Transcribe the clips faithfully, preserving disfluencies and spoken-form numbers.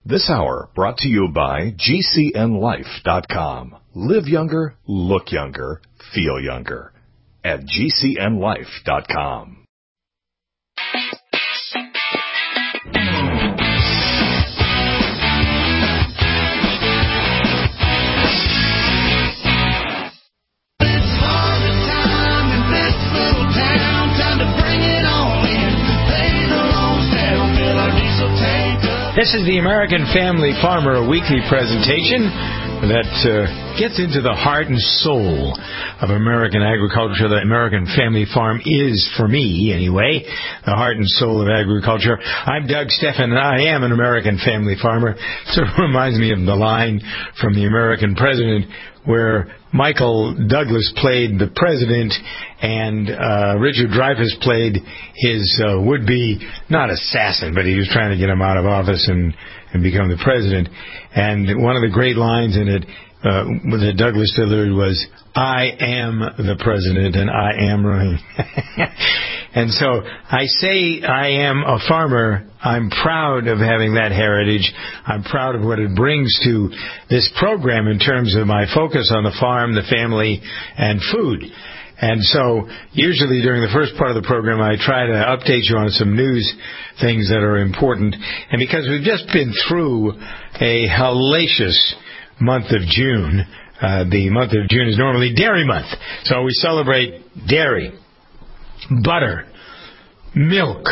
This hour brought to you by G C N life dot com. Live younger, look younger, feel younger at G C N life dot com. This is the American Family Farmer, a weekly presentation that uh, gets into the heart and soul of American agriculture. The American Family Farm is, for me anyway, the heart and soul of agriculture. I'm Doug Steffen, and I am an American Family Farmer. Sort of reminds me of the line from The American President where Michael Douglas played the president and uh, Richard Dreyfuss played his uh, would-be, not assassin, but he was trying to get him out of office and, and become the president. And one of the great lines in it uh, that Douglas delivered was, "I am the president and I am running." And so I say I am a farmer. I'm proud of having that heritage. I'm proud of what it brings to this program in terms of my focus on the farm, the family, and food. And so usually during the first part of the program, I try to update you on some news things that are important. And because we've just been through a hellacious month of June, uh, the month of June is normally Dairy Month. So we celebrate dairy, butter, milk,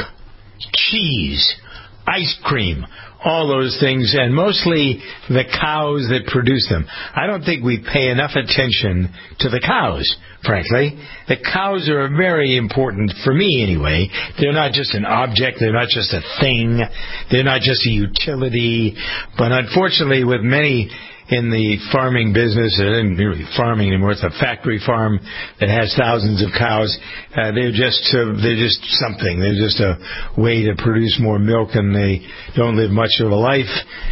cheese, ice cream, all those things, and mostly the cows that produce them. I don't think we pay enough attention to the cows, frankly. The cows are very important, for me anyway. They're not just an object. They're not just a thing. They're not just a utility. But unfortunately, with many in the farming business, and really farming anymore, it's a factory farm that has thousands of cows. Uh, they're just uh, they're just something. They're just a way to produce more milk, and they don't live much of a life.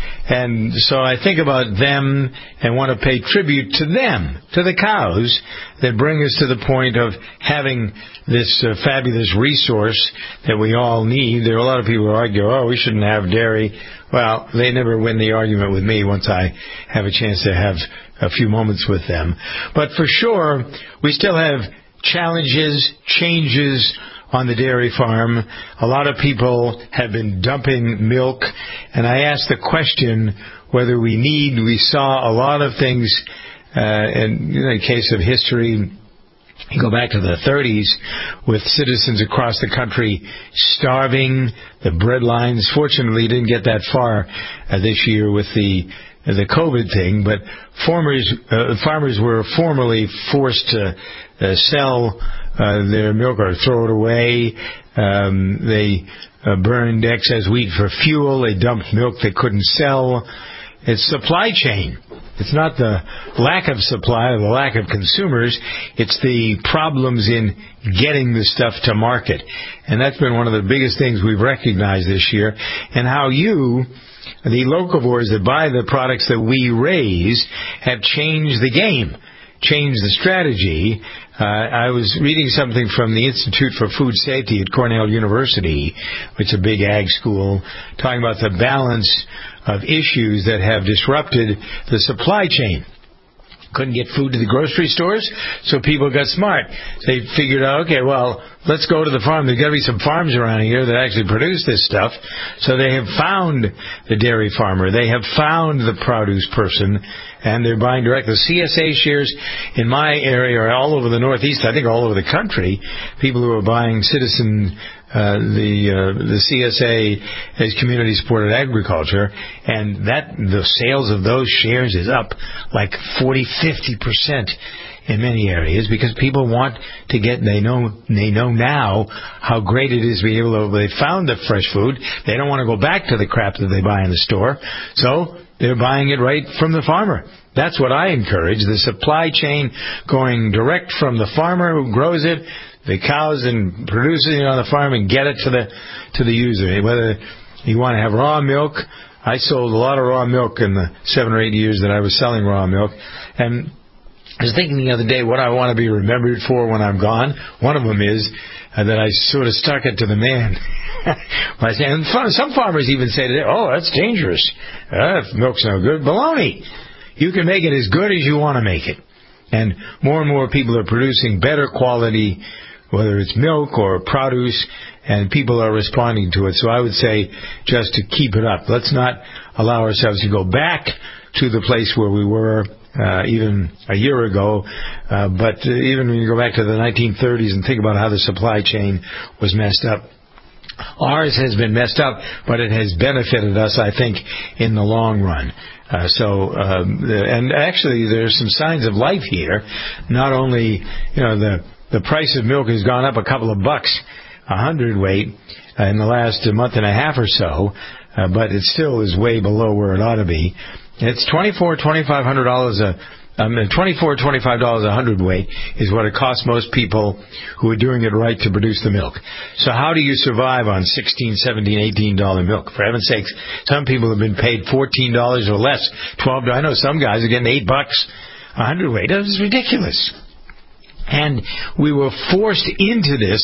And so I think about them and want to pay tribute to them, to the cows that bring us to the point of having this uh, fabulous resource that we all need. There are a lot of people who argue, oh, we shouldn't have dairy. Well, they never win the argument with me once I have a chance to have a few moments with them. But for sure, we still have challenges, changes on the dairy farm. A lot of people have been dumping milk, and I asked the question whether we need, we saw a lot of things, uh, and in the case of history, you go back to the thirties with citizens across the country starving, the bread lines. Fortunately, didn't get that far uh, this year with the the COVID thing, but farmers uh, farmers were formerly forced to uh, sell uh, their milk or throw it away. Um, they uh, burned excess wheat for fuel. They dumped milk they couldn't sell. It's supply chain. It's not the lack of supply or the lack of consumers. It's the problems in getting the stuff to market. And that's been one of the biggest things we've recognized this year. And how you, the locavores that buy the products that we raise, have changed the game, changed the strategy. Uh, I was reading something from the Institute for Food Safety at Cornell University, which is a big ag school, talking about the balance of issues that have disrupted the supply chain. Couldn't get food to the grocery stores, so people got smart. They figured out, okay, well, let's go to the farm. There's got to be some farms around here that actually produce this stuff. So they have found the dairy farmer. They have found the produce person, and they're buying direct. The C S A shares in my area are all over the Northeast, I think all over the country. People who are buying Citizen Uh, the uh, the C S A is community supported agriculture, and that the sales of those shares is up like forty, fifty percent in many areas because people want to get, they know they know now how great it is to be able to, they found the fresh food. They don't want to go back to the crap that they buy in the store, so they're buying it right from the farmer. That's what I encourage, the supply chain going direct from the farmer who grows it, the cows, and producing it on the farm and get it to the to the user. Whether you want to have raw milk, I sold a lot of raw milk in the seven or eight years that I was selling raw milk, and I was thinking the other day what I want to be remembered for when I'm gone. One of them is uh, that I sort of stuck it to the man. And some farmers even say today, oh, that's dangerous. Uh, if milk's no good, baloney. You can make it as good as you want to make it. And more and more people are producing better quality, whether it's milk or produce, and people are responding to it. So I would say just to keep it up. Let's not allow ourselves to go back to the place where we were Uh, even a year ago, uh, but uh, even when you go back to the nineteen thirties and think about how the supply chain was messed up, ours has been messed up, but it has benefited us, I think, in the long run. Uh, so, um, and actually, there's some signs of life here. Not only, you know, the the price of milk has gone up a couple of bucks a hundredweight uh, in the last month and a half or so, uh, but it still is way below where it ought to be. It's twenty-four, twenty-five hundred dollars a um, twenty-four, twenty-five dollars a hundredweight is what it costs most people who are doing it right to produce the milk. So how do you survive on sixteen, seventeen, eighteen dollar milk? For heaven's sakes, some people have been paid fourteen dollars or less, twelve dollars. I know some guys are getting eight bucks a hundredweight. That's ridiculous. And we were forced into this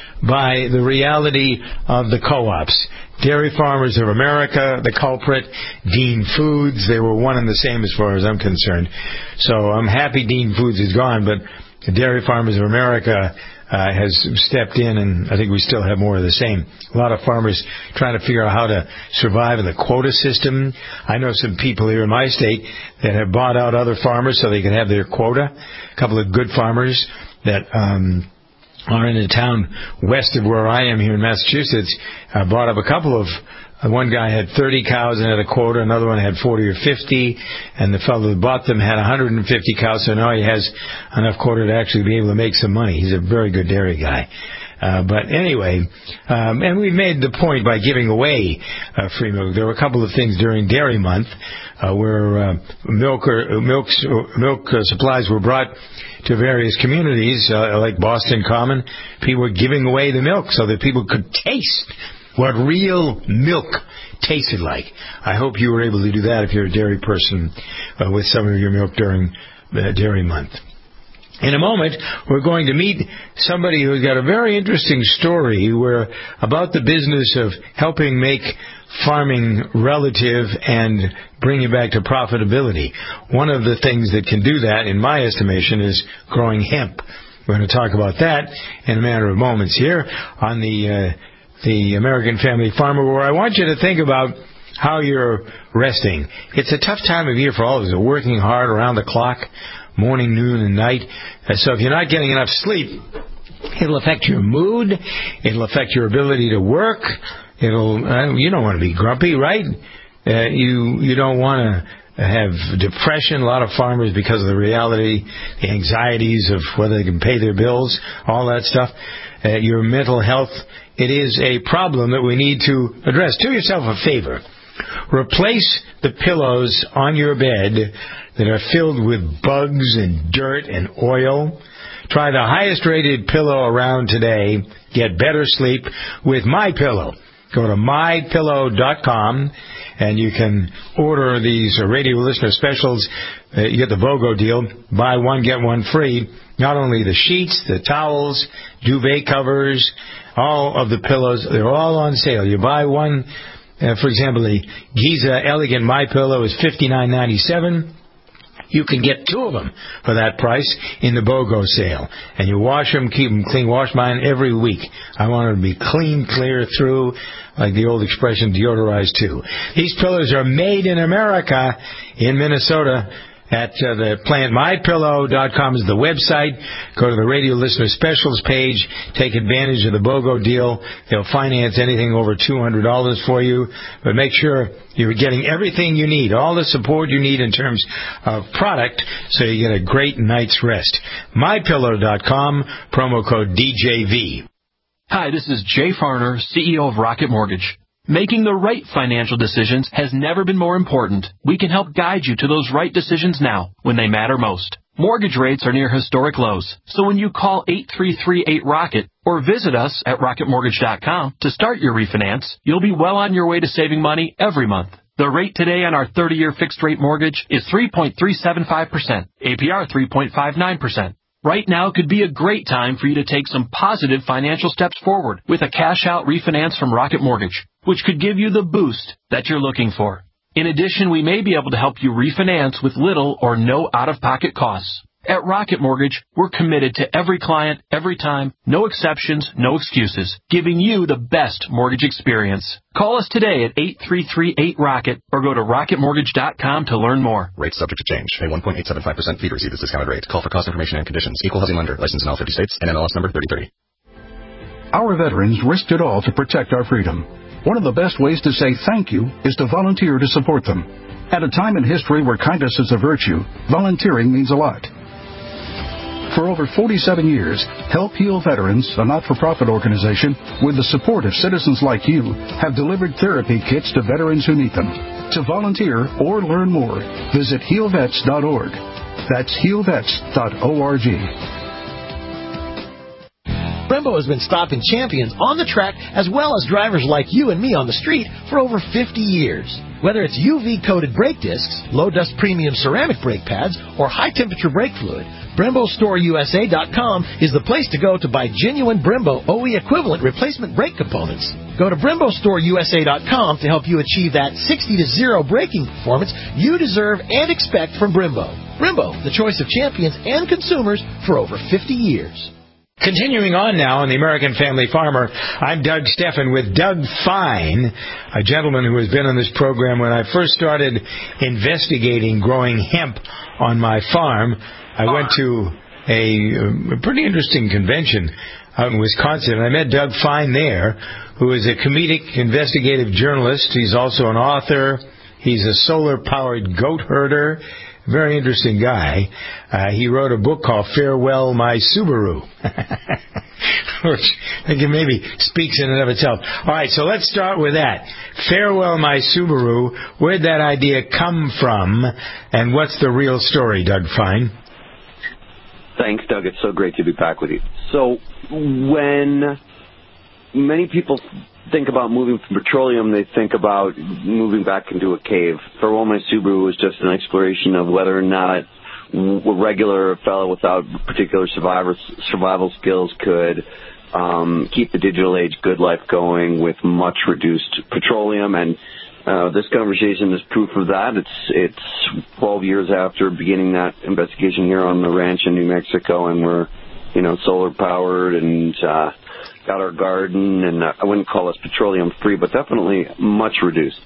by the reality of the co-ops. Dairy Farmers of America, the culprit, Dean Foods, they were one and the same as far as I'm concerned. So I'm happy Dean Foods is gone, but the Dairy Farmers of America uh, has stepped in, and I think we still have more of the same. A lot of farmers trying to figure out how to survive in the quota system. I know some people here in my state that have bought out other farmers so they can have their quota. A couple of good farmers that um are in a town west of where I am here in Massachusetts, uh, bought up a couple of, uh, one guy had thirty cows and had a quota, another one had forty or fifty, and the fellow that bought them had one hundred fifty cows, so now he has enough quota to actually be able to make some money. He's a very good dairy guy. Uh, but anyway, um, and we made the point by giving away uh, free milk. There were a couple of things during Dairy Month uh, where uh, milk or, milk, milk uh, supplies were brought to various communities, uh, like Boston Common. People were giving away the milk so that people could taste what real milk tasted like. I hope you were able to do that if you're a dairy person uh, with some of your milk during uh, Dairy Month. In a moment, we're going to meet somebody who's got a very interesting story where about the business of helping make farming relative and bring it back to profitability. One of the things that can do that, in my estimation, is growing hemp. We're going to talk about that in a matter of moments here on the uh, the American Family Farmer, where I want you to think about how you're resting. It's a tough time of year for all of us. We're working hard around the clock, morning, noon, and night. So if you're not getting enough sleep, it'll affect your mood. It'll affect your ability to work. It'll uh, you don't want to be grumpy, right? Uh, you you don't want to have depression. A lot of farmers, because of the reality, the anxieties of whether they can pay their bills, all that stuff. Uh, your mental health, it is a problem that we need to address. Do yourself a favor. Replace the pillows on your bed that are filled with bugs and dirt and oil. Try the highest rated pillow around today. Get better sleep with MyPillow. Go to my pillow dot com and you can order these radio listener specials. Uh, you get the BOGO deal. Buy one, get one free. Not only the sheets, the towels, duvet covers, all of the pillows, they're all on sale. You buy one, uh, for example, the Giza Elegant MyPillow is fifty-nine ninety-seven. You can get two of them for that price in the BOGO sale. And you wash them, keep them clean. Wash mine every week. I want them to be clean, clear through, like the old expression, deodorized too. These pillows are made in America, in Minnesota, at uh, the plant. my pillow dot com is the website. Go to the radio listener specials page. Take advantage of the BOGO deal. They'll finance anything over two hundred dollars for you. But make sure you're getting everything you need, all the support you need in terms of product, so you get a great night's rest. my pillow dot com, promo code D J V. Hi, this is Jay Farner, C E O of Rocket Mortgage. Making the right financial decisions has never been more important. We can help guide you to those right decisions now, when they matter most. Mortgage rates are near historic lows, so when you call eight three three eight ROCKET or visit us at rocket mortgage dot com to start your refinance, you'll be well on your way to saving money every month. The rate today on our thirty-year fixed-rate mortgage is three point three seven five percent, A P R three point five nine percent. Right now could be a great time for you to take some positive financial steps forward with a cash-out refinance from Rocket Mortgage, which could give you the boost that you're looking for. In addition, we may be able to help you refinance with little or no out-of-pocket costs. At Rocket Mortgage, we're committed to every client, every time, no exceptions, no excuses, giving you the best mortgage experience. Call us today at eight three three eight ROCKET or go to rocket mortgage dot com to learn more. Rates subject to change. Pay one point eight seven five percent fee to receive this discounted rate. Call for cost information and conditions. Equal housing lender. Licensed in all fifty states. N M L S number thirty thirty. Our veterans risked it all to protect our freedom. One of the best ways to say thank you is to volunteer to support them. At a time in history where kindness is a virtue, volunteering means a lot. For over forty-seven years, Help Heal Veterans, a not-for-profit organization, with the support of citizens like you, have delivered therapy kits to veterans who need them. To volunteer or learn more, visit heal vets dot org. That's heal vets dot org. Brembo has been stopping champions on the track as well as drivers like you and me on the street for over fifty years. Whether it's U V-coated brake discs, low-dust premium ceramic brake pads, or high-temperature brake fluid, Brembo Store U S A dot com is the place to go to buy genuine Brembo O E equivalent replacement brake components. Go to Brembo Store U S A dot com to help you achieve that sixty to zero braking performance you deserve and expect from Brembo. Brembo, the choice of champions and consumers for over fifty years. Continuing on now on the American Family Farmer, I'm Doug Steffen with Doug Fine, a gentleman who has been on this program when I first started investigating growing hemp on my farm. I went to a, a pretty interesting convention out in Wisconsin, and I met Doug Fine there, who is a comedic investigative journalist. He's also an author. He's a solar-powered goat herder. Very interesting guy. Uh, he wrote a book called Farewell, My Subaru, which I think it maybe speaks in and of itself. All right, so let's start with that. Farewell, My Subaru. Where'd that idea come from, and what's the real story, Doug Fine? Thanks, Doug. It's so great to be back with you. So when many people think about moving from petroleum, they think about moving back into a cave. Farewell, My Subaru was just an exploration of whether or not a regular fellow without particular survivor, survival skills could um, keep the digital age good life going with much reduced petroleum. And uh, this conversation is proof of that. It's it's twelve years after beginning that investigation here on the ranch in New Mexico, and we're, you know, solar powered and uh, got our garden, and uh, I wouldn't call us petroleum free, but definitely much reduced.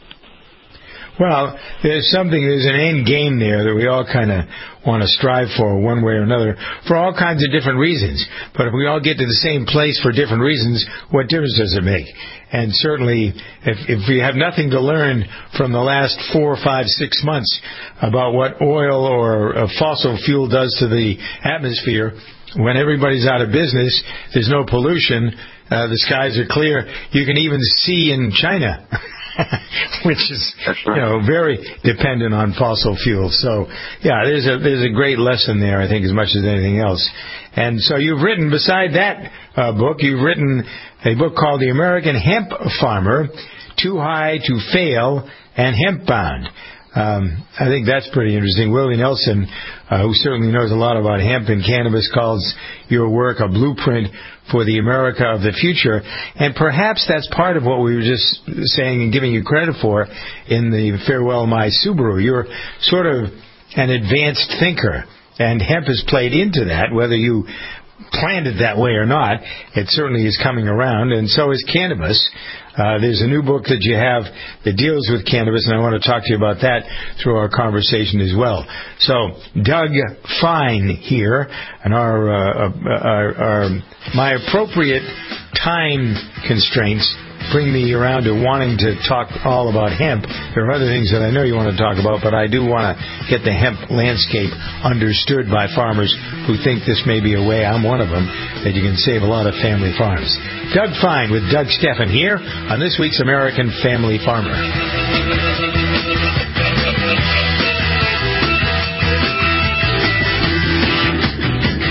Well, there's something, there's an end game there that we all kind of want to strive for one way or another for all kinds of different reasons. But if we all get to the same place for different reasons, what difference does it make? And certainly, if, if we have nothing to learn from the last four, five, six months about what oil or uh, fossil fuel does to the atmosphere, when everybody's out of business, there's no pollution, uh, the skies are clear, you can even see in China. Which is, you know, very dependent on fossil fuels. So, yeah, there's a there's a great lesson there, I think, as much as anything else. And so you've written, beside that uh, book, you've written a book called The American Hemp Farmer, Too High to Fail and Hempbound. Um, I think that's pretty interesting. Willie Nelson, uh, who certainly knows a lot about hemp and cannabis, calls your work a blueprint for the America of the future. And perhaps that's part of what we were just saying and giving you credit for in the Farewell, My Subaru. You're sort of an advanced thinker, and hemp has played into that, whether you planned it that way or not. It certainly is coming around, and so is cannabis. Uh, there's a new book that you have that deals with cannabis, and I want to talk to you about that through our conversation as well. So, Doug Fine here, and our, uh, our, our my appropriate time constraints bring me around to wanting to talk all about hemp. There are other things that I know you want to talk about, but I do want to get the hemp landscape understood by farmers who think this may be a way, I'm one of them, that you can save a lot of family farms. Doug Fine with Doug Steffen here on this week's American Family Farmer.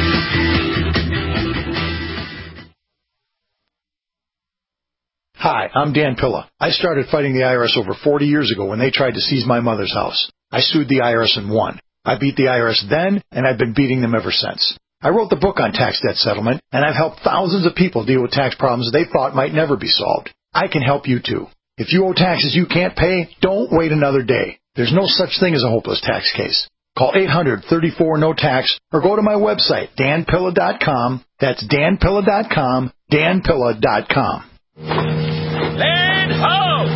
Hi, I'm Dan Pilla. I started fighting the I R S over forty years ago when they tried to seize my mother's house. I sued the I R S and won. I beat the I R S then, and I've been beating them ever since. I wrote the book on tax debt settlement, and I've helped thousands of people deal with tax problems they thought might never be solved. I can help you too. If you owe taxes you can't pay, don't wait another day. There's no such thing as a hopeless tax case. Call eight hundred, thirty-four, no tax or go to my website, dan pilla dot com. That's dan pilla dot com, dan pilla dot com. Land ho!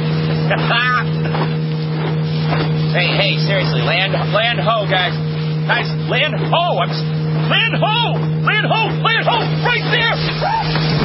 hey, hey, seriously, land, land ho, guys. Guys, land ho! I'm land ho! Land ho! Land ho! Right there!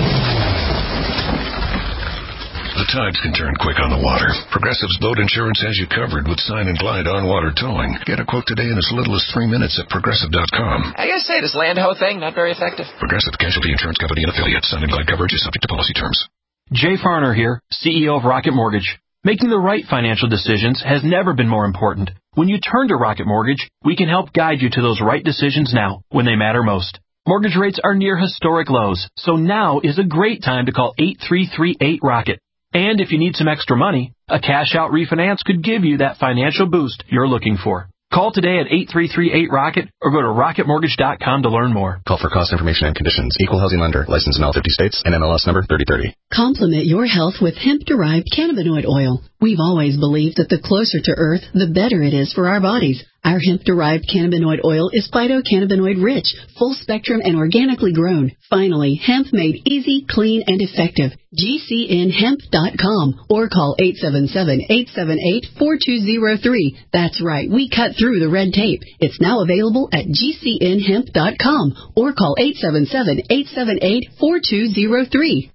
The tides can turn quick on the water. Progressive's boat insurance has you covered with Sign and Glide on-water towing. Get a quote today in as little as three minutes at progressive dot com. I gotta say, this land ho thing, not very effective. Progressive Casualty Insurance Company and affiliates. Sign and Glide coverage is subject to policy terms. Jay Farner here, C E O of Rocket Mortgage. Making the right financial decisions has never been more important. When you turn to Rocket Mortgage, we can help guide you to those right decisions now, when they matter most. Mortgage rates are near historic lows, so now is a great time to call eight three three eight ROCKET. And if you need some extra money, a cash-out refinance could give you that financial boost you're looking for. Call today at eight three three eight ROCKET or go to rocket mortgage dot com to learn more. Call for cost information and conditions. Equal housing lender. Licensed in all fifty states and N M L S number thirty thirty. Complement your health with hemp-derived cannabinoid oil. We've always believed that the closer to Earth, the better it is for our bodies. Our hemp-derived cannabinoid oil is phytocannabinoid rich, full spectrum, and organically grown. Finally, hemp made easy, clean, and effective. G C N hemp dot com or call eight seven seven, eight seven eight, four two zero three. That's right, we cut through the red tape. It's now available at G C N hemp dot com or call eight seven seven, eight seven eight, four two zero three.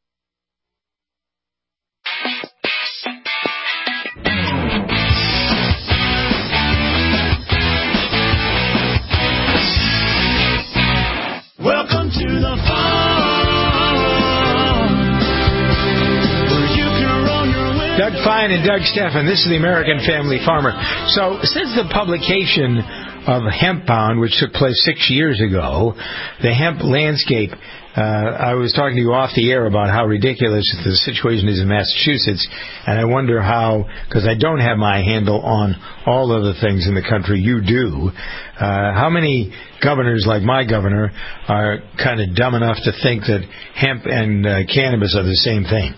Welcome to the farm, where you can roll your window. Doug Fine and Doug Steffen, this is the American Family Farmer. So since the publication of Hempbound, which took place six years ago, the hemp landscape, uh, I was talking to you off the air about how ridiculous the situation is in Massachusetts, and I wonder how, because I don't have my handle on all of the things in the country, you do, uh, how many governors like my governor are kind of dumb enough to think that hemp and uh, cannabis are the same thing?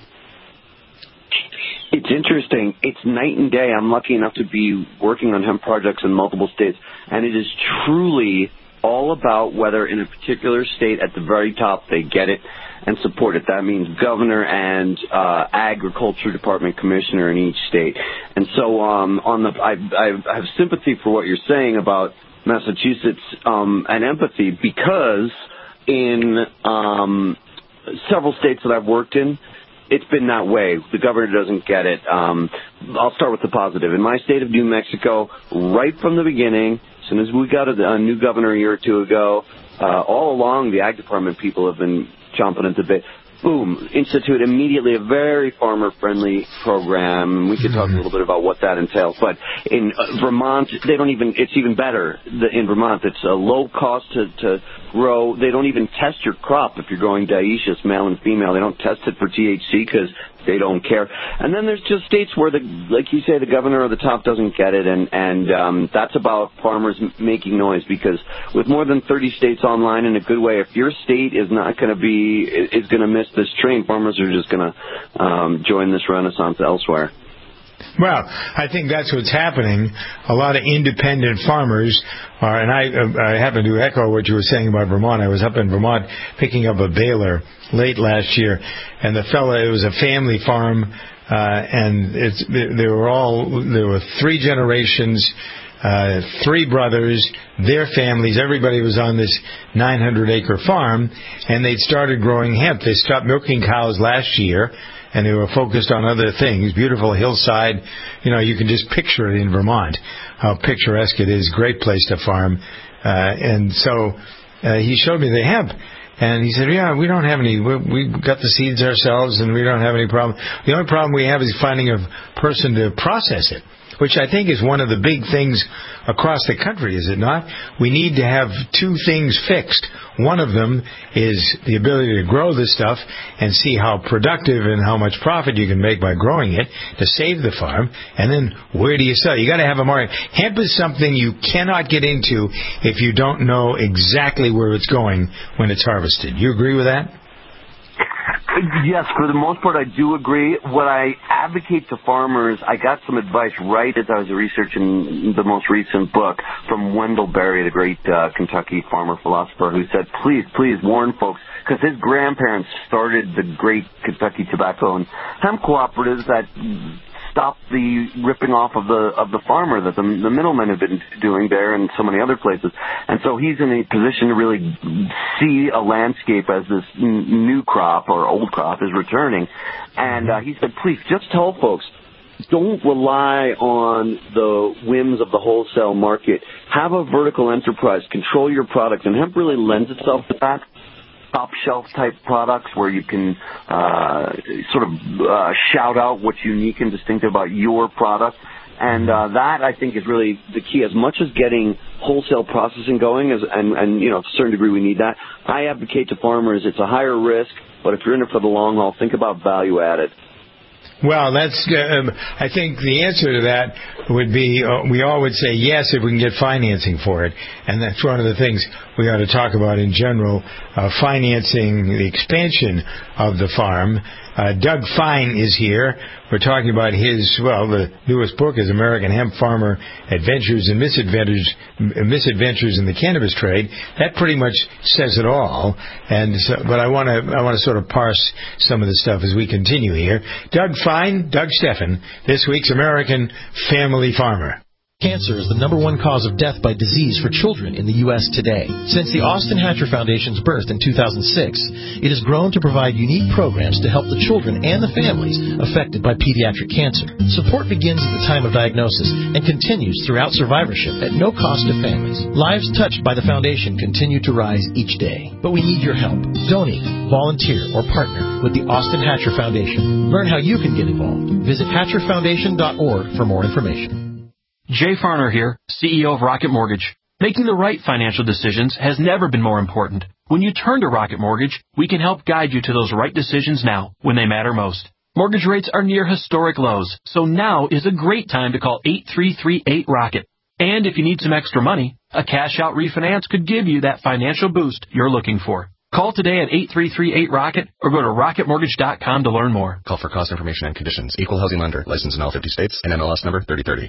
It's interesting. It's night and day. I'm lucky enough to be working on hemp projects in multiple states, and it is truly all about whether in a particular state at the very top they get it and support it. That means governor and uh, agriculture department commissioner in each state. And so um, on the, I, I have sympathy for what you're saying about Massachusetts um, and empathy, because in um, several states that I've worked in, it's been that way. The governor doesn't get it. Um, I'll start with the positive. In my state of New Mexico, right from the beginning, as soon as we got a, a new governor a year or two ago, uh, all along the ag department people have been chomping at the bit. Boom, institute immediately a very farmer-friendly program. We could talk a little bit about what that entails. But in uh, Vermont, they don't even, it's even better. The, in Vermont, it's a low cost to, to grow. They don't even test your crop if you're growing dioecious, male and female. They don't test it for T H C because they don't care. And then there's just states where, the, like you say, the governor or the top doesn't get it, and, and um, that's about farmers m- making noise, because with more than thirty states online in a good way, if your state is not going to be, is going to miss this train, farmers are just going to um, join this renaissance elsewhere. Well, I think that's what's happening. A lot of independent farmers are, and I, uh, I happen to echo what you were saying about Vermont. I was up in Vermont picking up a baler late last year, and the fella, it was a family farm, uh, and it's, they were all, there were three generations, uh, three brothers, their families, everybody was on this nine hundred acre farm, and they'd started growing hemp. They stopped milking cows last year, and they were focused on other things. Beautiful hillside. You know, you can just picture it in Vermont, how picturesque it is. Great place to farm. Uh, and so uh, he showed me the hemp. And he said, yeah, we don't have any, we, we got the seeds ourselves, and we don't have any problem. The only problem we have is finding a person to process it. which I think is one of the big things across the country, is it not? We need to have two things fixed. One of them is the ability to grow this stuff and see how productive and how much profit you can make by growing it to save the farm. And then where do you sell? You got to have a market. Hemp is something you cannot get into if you don't know exactly where it's going when it's harvested. You agree with that? Yes, for the most part, I do agree. What I advocate to farmers, I got some advice right as I was researching the most recent book from Wendell Berry, the great uh, Kentucky farmer philosopher, who said, please, please warn folks, because his grandparents started the great Kentucky tobacco and hemp cooperatives that stop the ripping off of the of the farmer that the, the middlemen have been doing there and so many other places. And so he's in a position to really see a landscape as this n- new crop or old crop is returning. And uh, he said, please, just tell folks, don't rely on the whims of the wholesale market. Have a vertical enterprise. Control your products. And hemp really lends itself to that. Top shelf type products where you can uh, sort of uh, shout out what's unique and distinctive about your product. And uh, that, I think, is really the key. As much as getting wholesale processing going, as, and, and, you know, to a certain degree we need that, I advocate to farmers it's a higher risk, but if you're in it for the long haul, think about value added. Well, that's. Um, I think the answer to that would be uh, we all would say yes if we can get financing for it, and that's one of the things we ought to talk about in general, uh, financing the expansion of the farm. Uh, Doug Fine is here. We're talking about his, well, the newest book is American Hemp Farmer Adventures and Misadventures, Misadventures in the Cannabis Trade. That pretty much says it all. And so, but I want to I want to sort of parse some of the stuff as we continue here. Doug Fine, Doug Steffen, this week's American Family Farmer. Cancer is the number one cause of death by disease for children in the U S today. Since the Austin Hatcher Foundation's birth in two thousand six, it has grown to provide unique programs to help the children and the families affected by pediatric cancer. Support begins at the time of diagnosis and continues throughout survivorship at no cost to families. Lives touched by the foundation continue to rise each day. But we need your help. Donate, volunteer, or partner with the Austin Hatcher Foundation. Learn how you can get involved. Visit hatcher foundation dot org for more information. Jay Farner here, C E O of Rocket Mortgage. Making the right financial decisions has never been more important. When you turn to Rocket Mortgage, we can help guide you to those right decisions now, when they matter most. Mortgage rates are near historic lows, so now is a great time to call eight three three eight ROCKET. And if you need some extra money, a cash-out refinance could give you that financial boost you're looking for. Call today at eight three three eight ROCKET or go to rocket mortgage dot com to learn more. Call for cost information and conditions. Equal housing lender. Licensed in all fifty states. N M L S number thirty thirty.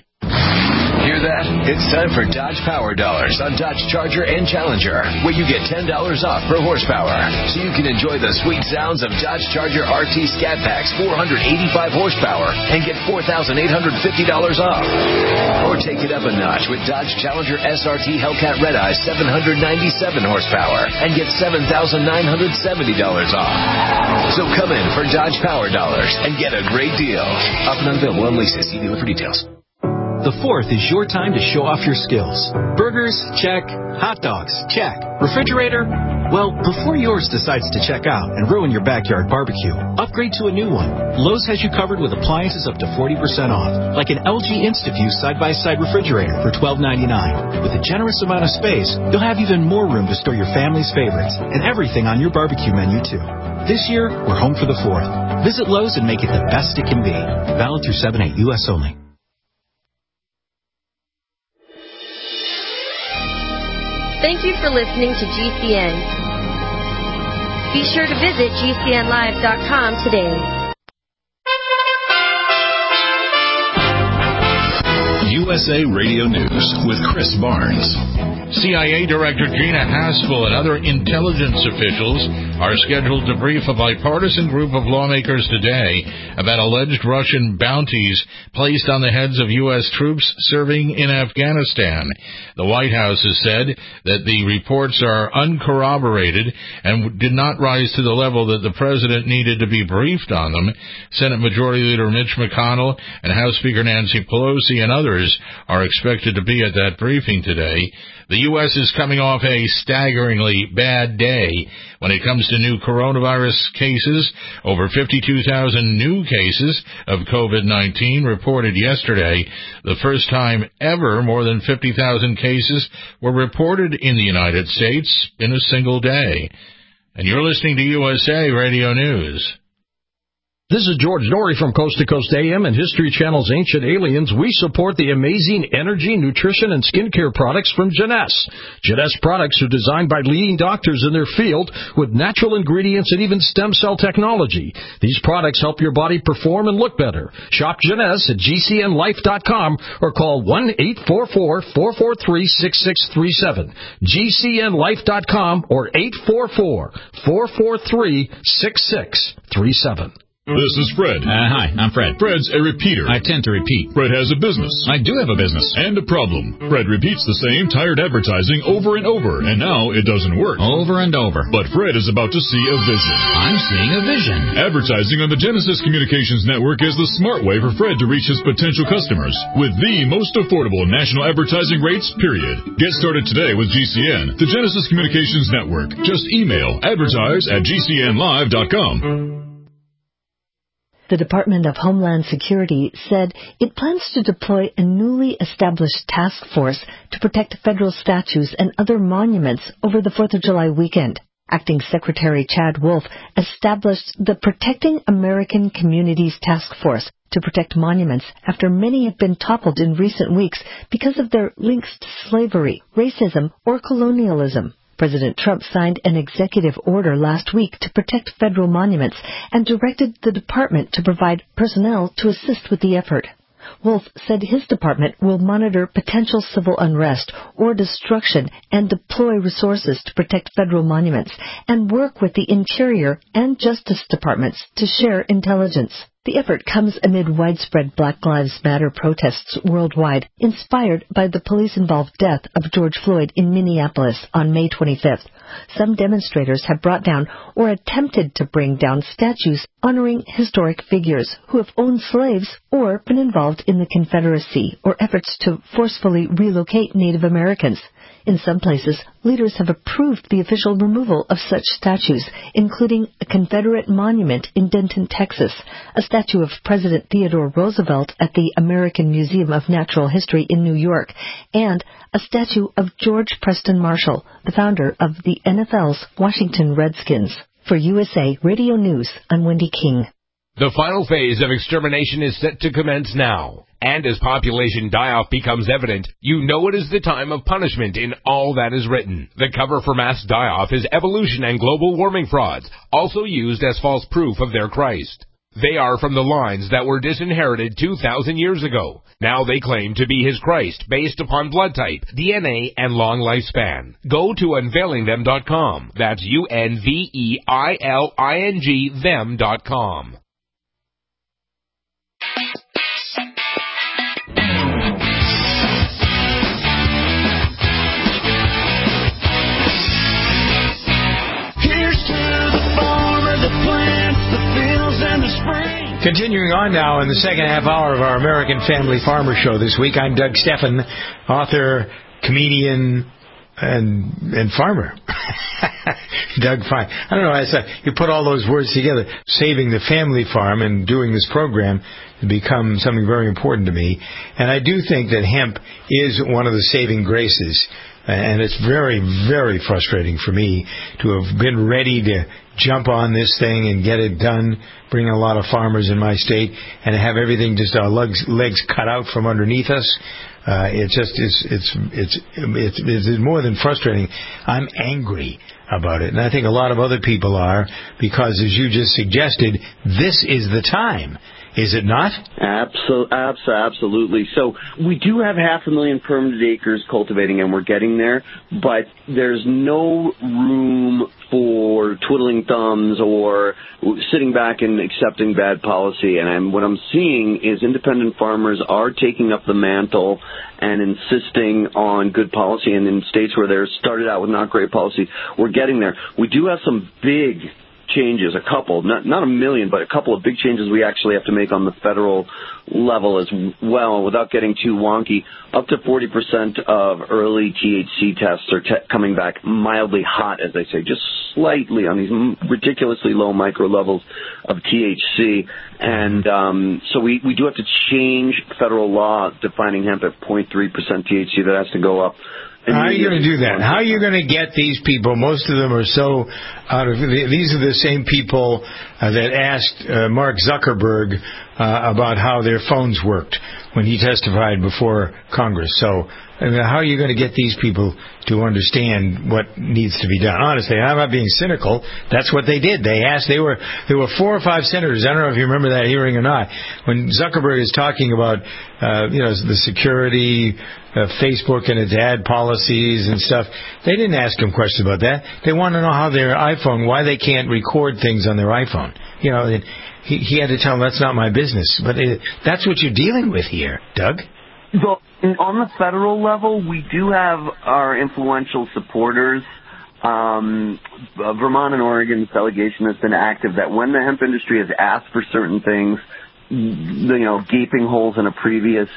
Hear that? It's time for Dodge Power Dollars on Dodge Charger and Challenger, where you get ten dollars off per horsepower. So you can enjoy the sweet sounds of Dodge Charger R T Scat Pack's four hundred eighty-five horsepower and get four thousand eight hundred fifty dollars off. Or take it up a notch with Dodge Challenger S R T Hellcat Red Eye seven hundred ninety-seven horsepower and get seven thousand nine hundred seventy dollars off. So come in for Dodge Power Dollars and get a great deal. Up and unavailable on leases. See dealer for details. The fourth is your time to show off your skills. Burgers? Check. Hot dogs? Check. Refrigerator? Well, before yours decides to check out and ruin your backyard barbecue, upgrade to a new one. Lowe's has you covered with appliances up to forty percent off, like an L G InstaView side-by-side refrigerator for twelve ninety-nine. With a generous amount of space, you'll have even more room to store your family's favorites and everything on your barbecue menu, too. This year, we're home for the fourth. Visit Lowe's and make it the best it can be. Valid through seven eight U S only. Thank you for listening to G C N. Be sure to visit G C N live dot com today. U S A Radio News with Chris Barnes. C I A Director Gina Haspel and other intelligence officials are scheduled to brief a bipartisan group of lawmakers today about alleged Russian bounties placed on the heads of U S troops serving in Afghanistan. The White House has said that the reports are uncorroborated and did not rise to the level that the president needed to be briefed on them. Senate Majority Leader Mitch McConnell and House Speaker Nancy Pelosi and others are expected to be at that briefing today. The U S is coming off a staggeringly bad day when it comes to new coronavirus cases. Over fifty-two thousand new cases of COVID nineteen reported yesterday. The first time ever more than fifty thousand cases were reported in the United States in a single day. And you're listening to U S A Radio News. This is George Norrie from Coast to Coast A M and History Channel's Ancient Aliens. We support the amazing energy, nutrition, and skincare products from Jeunesse. Jeunesse products are designed by leading doctors in their field with natural ingredients and even stem cell technology. These products help your body perform and look better. Shop Jeunesse at G C N life dot com or call one eight four four, four four three, six six three seven. G C N life dot com or eight four four, four four three, six six three seven. This is Fred. Uh, hi, I'm Fred. Fred's a repeater. I tend to repeat. Fred has a business. I do have a business. And a problem. Fred repeats the same tired advertising over and over, and now it doesn't work. Over and over. But Fred is about to see a vision. I'm seeing a vision. Advertising on the Genesis Communications Network is the smart way for Fred to reach his potential customers with the most affordable national advertising rates, period. Get started today with G C N, the Genesis Communications Network. Just email advertise at G C N live dot com. The Department of Homeland Security said it plans to deploy a newly established task force to protect federal statues and other monuments over the fourth of July weekend. Acting Secretary Chad Wolf established the Protecting American Communities Task Force to protect monuments after many have been toppled in recent weeks because of their links to slavery, racism, or colonialism. President Trump signed an executive order last week to protect federal monuments and directed the department to provide personnel to assist with the effort. Wolf said his department will monitor potential civil unrest or destruction and deploy resources to protect federal monuments and work with the Interior and Justice Departments to share intelligence. The effort comes amid widespread Black Lives Matter protests worldwide, inspired by the police-involved death of George Floyd in Minneapolis on May twenty-fifth. Some demonstrators have brought down or attempted to bring down statues honoring historic figures who have owned slaves or been involved in the Confederacy or efforts to forcefully relocate Native Americans. In some places, leaders have approved the official removal of such statues, including a Confederate monument in Denton, Texas, a statue of President Theodore Roosevelt at the American Museum of Natural History in New York, and a statue of George Preston Marshall, the founder of the N F L's Washington Redskins. For U S A Radio News, I'm Wendy King. The final phase of extermination is set to commence now. And as population die-off becomes evident, you know it is the time of punishment in all that is written. The cover for mass die-off is evolution and global warming frauds, also used as false proof of their Christ. They are from the lines that were disinherited two thousand years ago. Now they claim to be his Christ based upon blood type, D N A, and long lifespan. Go to unveiling them dot com. That's U N V E I L I N G them dot com. Continuing on now in the second half hour of our American Family Farmer Show this week, I'm Doug Steffen, author, comedian, and and farmer. Doug Fine. I don't know, I said, you put all those words together, saving the family farm and doing this program to become something very important to me. And I do think that hemp is one of the saving graces. And it's very, very frustrating for me to have been ready to jump on this thing and get it done, bring a lot of farmers in my state, and have everything just our legs, legs cut out from underneath us. Uh, it just is, it's, it's, it's, it's more than frustrating. I'm angry about it. And I think a lot of other people are, because as you just suggested, this is the time. Is it not? Absolutely, absolutely. So we do have half a million permanent acres cultivating, and we're getting there, but there's no room for twiddling thumbs or sitting back and accepting bad policy. And I'm, what I'm seeing is independent farmers are taking up the mantle and insisting on good policy. And in states where they're started out with not great policy, we're getting there. We do have some big changes, a couple, not not a million, but a couple of big changes we actually have to make on the federal level as well, without getting too wonky. Up to forty percent of early T H C tests are te- coming back mildly hot, as they say, just slightly on these ridiculously low micro levels of T H C. And um, so we, we do have to change federal law defining hemp at zero point three percent T H C. That has to go up. How are you going to do that? How are you going to get these people? Most of them are so out of. These are the same people uh, that asked uh, Mark Zuckerberg uh, about how their phones worked when he testified before Congress. So, I mean, how are you going to get these people to understand what needs to be done? Honestly, I'm not being cynical. That's what they did. They asked. They were there were four or five senators. I don't know if you remember that hearing or not. When Zuckerberg is talking about, uh, you know, the security. Uh, Facebook and its ad policies and stuff. They didn't ask him questions about that. They want to know how their iPhone, why they can't record things on their iPhone. You know, and he, he had to tell them that's not my business. But it, that's what you're dealing with here, Doug. So on the federal level, we do have our influential supporters. Um, Vermont and Oregon's delegation has been active that when the hemp industry has asked for certain things, you know, gaping holes in a previous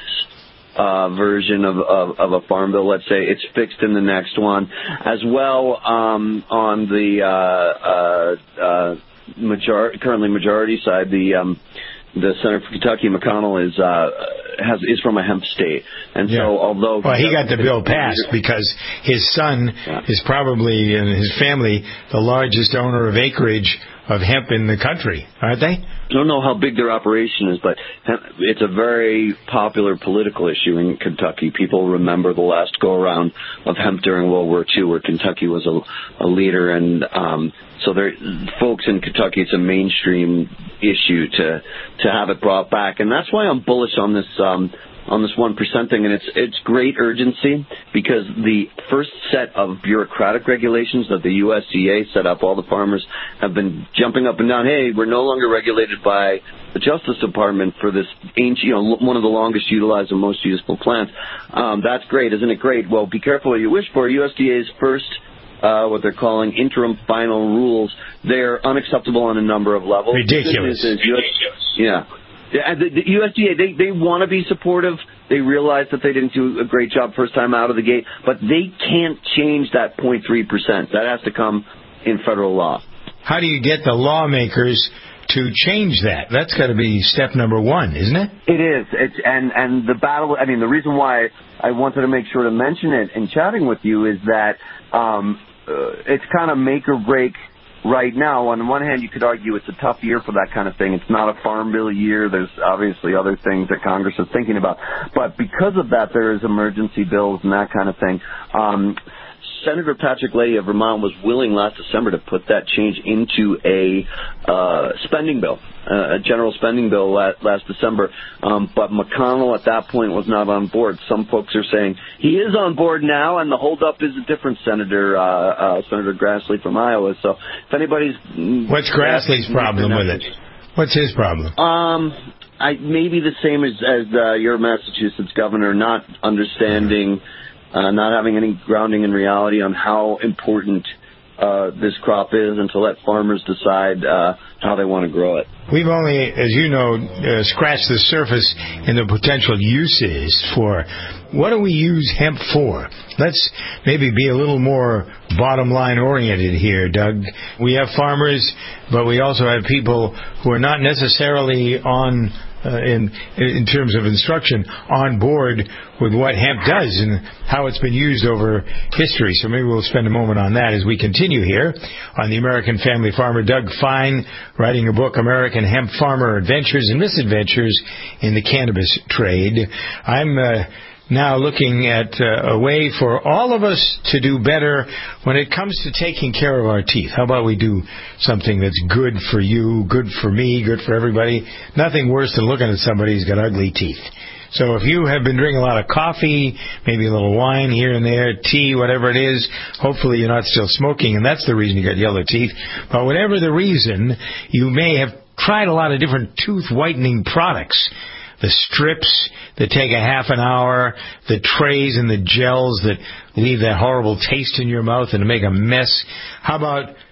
Uh, version of, of, of a farm bill, let's say, it's fixed in the next one. As well, um, on the uh, uh, uh, major- currently majority side, the um, the Senator for Kentucky, McConnell, is uh, has is from a hemp state, and yeah. so although well, he got the bill passed because his son yeah. is probably and his family the largest owner of acreage of hemp in the country, aren't they? I don't know how big their operation is, but it's a very popular political issue in Kentucky. People remember the last go-around of hemp during World War Two, where Kentucky was a, a leader, and um, so there, folks in Kentucky, it's a mainstream issue to to have it brought back, and that's why I'm bullish on this um, on this one percent thing, and it's it's great urgency because the first set of bureaucratic regulations that the U S D A set up, all the farmers have been jumping up and down. Hey, we're no longer regulated by the Justice Department for this ancient, you know, one of the longest utilized and most useful plants. Um, that's great, isn't it great? Well, be careful what you wish for. U S D A's first, uh, what they're calling interim final rules, they're unacceptable on a number of levels. Ridiculous. Is, is U S, yeah. Yeah, the, the U S D A, they, they want to be supportive. They realize that they didn't do a great job first time out of the gate, but they can't change that zero point three percent. That has to come in federal law. How do you get the lawmakers to change that? That's got to be step number one, isn't it? It is. It's, and, and the battle, I mean, the reason why I wanted to make sure to mention it in chatting with you is that um, uh, it's kind of make or break. Right now, on the one hand, you could argue it's a tough year for that kind of thing. It's not a farm bill year. There's obviously other things that Congress is thinking about. But because of that, there is emergency bills and that kind of thing. Um, Senator Patrick Leahy of Vermont was willing last December to put that change into a uh, spending bill, uh, a general spending bill last, last December. Um, but McConnell at that point was not on board. Some folks are saying he is on board now, and the holdup is a different senator, uh, uh, Senator Grassley from Iowa. So if anybody's... What's Grassley's problem with it? What's his problem? Um, I maybe the same as, as uh, your Massachusetts governor, not understanding... Uh, not having any grounding in reality on how important uh, this crop is and to let farmers decide uh, how they want to grow it. We've only, as you know, uh, scratched the surface in the potential uses for what do we use hemp for? Let's maybe be a little more bottom line oriented here, Doug. We have farmers, but we also have people who are not necessarily on Uh, in in terms of instruction, on board with what hemp does and how it's been used over history. So maybe we'll spend a moment on that as we continue here on the American Family Farmer. Doug Fine, writing a book, American Hemp Farmer Adventures and Misadventures in the Cannabis Trade. I'm uh, now looking at uh, a way for all of us to do better when it comes to taking care of our teeth. How about we do something that's good for you, good for me, good for everybody? Nothing worse than looking at somebody who's got ugly teeth. So if you have been drinking a lot of coffee, maybe a little wine here and there, tea, whatever it is, hopefully you're not still smoking, and that's the reason you got yellow teeth. But whatever the reason, you may have tried a lot of different tooth whitening products. The strips that take a half an hour, the trays and the gels that leave that horrible taste in your mouth and make a mess. How about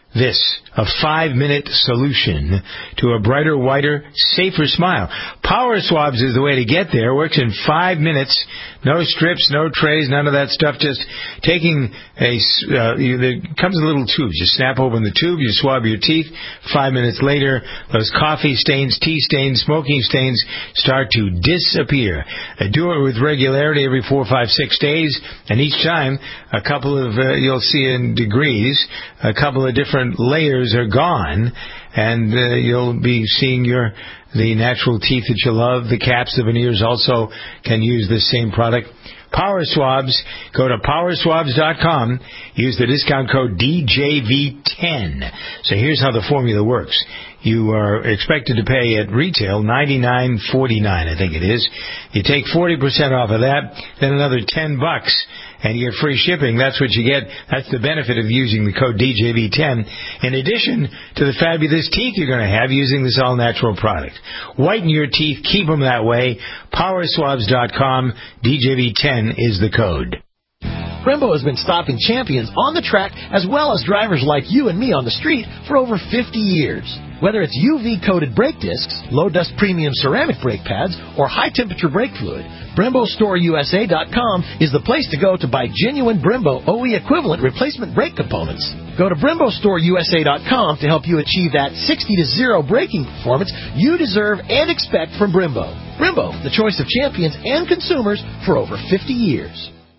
this, a five-minute solution to a brighter, whiter, safer smile. Power Swabs is the way to get there. Works in five minutes. No strips, no trays, none of that stuff. Just taking a, uh, there comes in little tubes. You snap open the tube, you swab your teeth. Five minutes later, those coffee stains, tea stains, smoking stains start to disappear. Uh, do it with regularity every four, five, six days, and each time, a couple of, uh, you'll see in degrees, a couple of different layers are gone, and uh, you'll be seeing your the natural teeth that you love. The caps, the veneers also can use this same product. Power Swabs. Go to power swabs dot com. Use the discount code D J V ten. So here's how the formula works. You are expected to pay at retail ninety-nine forty-nine, I think it is. You take forty percent off of that, then another ten bucks, and you get free shipping. That's what you get. That's the benefit of using the code D J V ten. In addition to the fabulous teeth you're going to have using this all-natural product. Whiten your teeth. Keep them that way. power swabs dot com. D J V ten is the code. Brembo has been stopping champions on the track as well as drivers like you and me on the street for over fifty years. Whether it's U V-coated brake discs, low-dust premium ceramic brake pads, or high-temperature brake fluid, Brembo Store U S A dot com is the place to go to buy genuine Brembo O E equivalent replacement brake components. Go to Brembo Store U S A dot com to help you achieve that sixty to zero braking performance you deserve and expect from Brembo. Brembo, the choice of champions and consumers for over fifty years.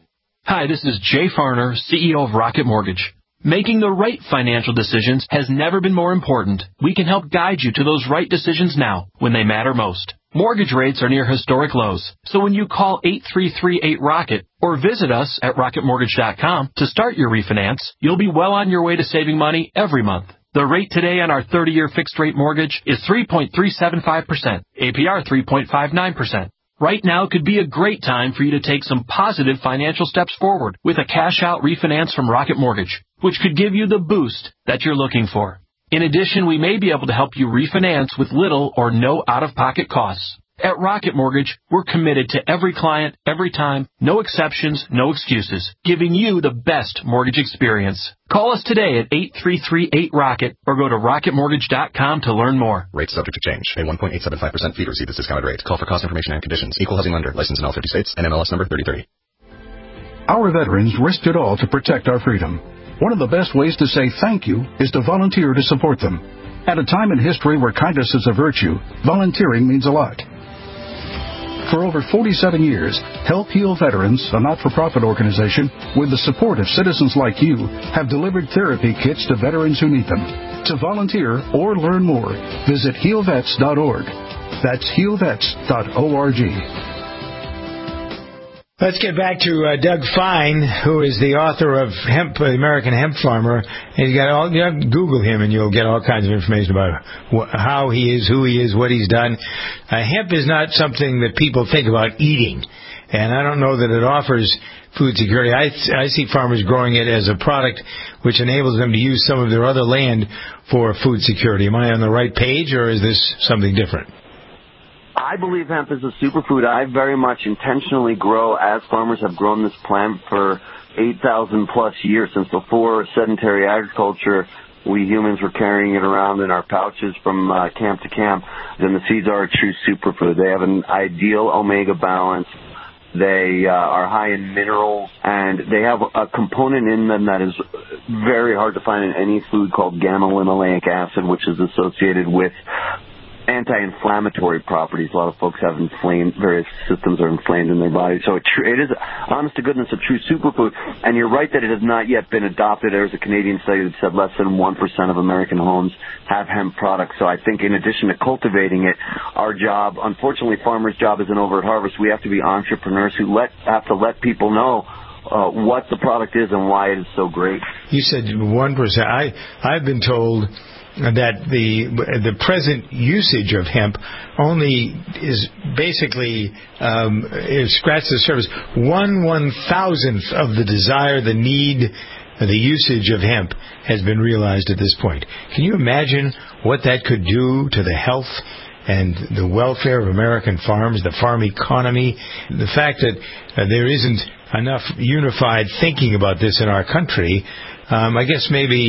Hi, this is Jay Farner, C E O of Rocket Mortgage. Making the right financial decisions has never been more important. We can help guide you to those right decisions now, when they matter most. Mortgage rates are near historic lows, so when you call eight three three eight ROCKET or visit us at rocket mortgage dot com to start your refinance, you'll be well on your way to saving money every month. The rate today on our thirty-year fixed-rate mortgage is three point three seven five percent, A P R three point five nine percent. Right now could be a great time for you to take some positive financial steps forward with a cash-out refinance from Rocket Mortgage, which could give you the boost that you're looking for. In addition, we may be able to help you refinance with little or no out-of-pocket costs. At Rocket Mortgage, we're committed to every client, every time, no exceptions, no excuses, giving you the best mortgage experience. Call us today at eight three three eight ROCKET or go to rocket mortgage dot com to learn more. Rates subject to change. Pay one point eight seven five percent fee to receive this discounted rate. Call for cost information and conditions. Equal housing lender. License in all fifty states. N M L S number thirty thirty. Our veterans risked it all to protect our freedom. One of the best ways to say thank you is to volunteer to support them. At a time in history where kindness is a virtue, volunteering means a lot. For over forty-seven years, Help Heal Veterans, a not-for-profit organization, with the support of citizens like you, have delivered therapy kits to veterans who need them. To volunteer or learn more, visit heal vets dot org. That's heal vets dot org. Let's get back to uh, Doug Fine, who is the author of Hemp, the American Hemp Farmer. And you got all, you have to Google him, and you'll get all kinds of information about wh- how he is, who he is, what he's done. Uh, hemp is not something that people think about eating, and I don't know that it offers food security. I, I see farmers growing it as a product which enables them to use some of their other land for food security. Am I on the right page, or is this something different? I believe hemp is a superfood. I very much intentionally grow, as farmers have grown this plant for eight thousand plus years, since before sedentary agriculture. We humans were carrying it around in our pouches from uh, camp to camp. Then the seeds are a true superfood. They have an ideal omega balance. They uh, are high in minerals, and they have a component in them that is very hard to find in any food called gamma-linolenic acid, which is associated with anti-inflammatory properties. A lot of folks have inflamed, various systems are inflamed in their body. So it, tr- it is, honest to goodness, a true superfood. And you're right that it has not yet been adopted. There was a Canadian study that said less than one percent of American homes have hemp products. So I think in addition to cultivating it, our job, unfortunately, farmers' job isn't over at harvest. We have to be entrepreneurs who let have to let people know uh, what the product is and why it is so great. You said one percent. I, I've been told that the the present usage of hemp only is basically um, is scratch the surface. One one thousandth of the desire, the need, the usage of hemp has been realized at this point. Can you imagine what that could do to the health and the welfare of American farms, the farm economy? The fact that uh, there isn't enough unified thinking about this in our country, um, I guess maybe